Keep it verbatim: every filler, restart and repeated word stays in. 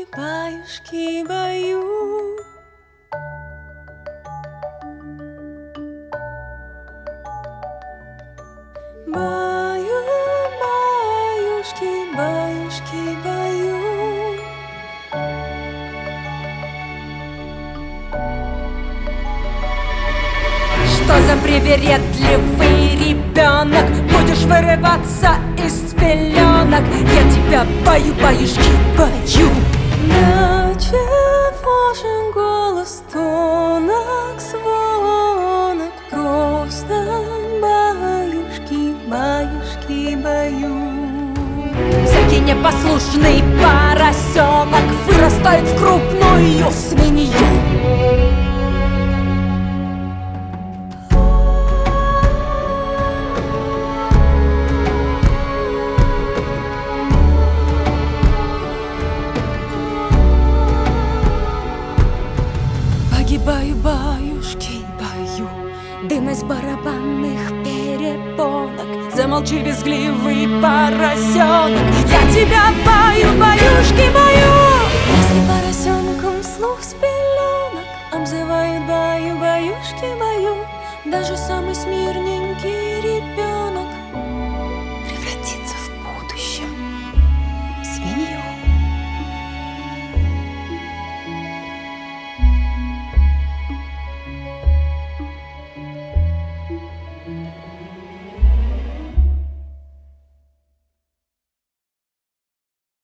баюшки баю. Баю, баюшки, баюшки баю. Что за привередливый ребенок? Будешь вырываться из пеленок. Я тебя баю, баюшки, баю. Да чего же голос тонок, звонок? Просто баюшки, баюшки баю. Всякий непослушный поросенок вырастает в крупную свинью. Баю, баюшки, баю, дым из барабанных перепонок. Замолчи, визгливый поросенок, я тебя баю.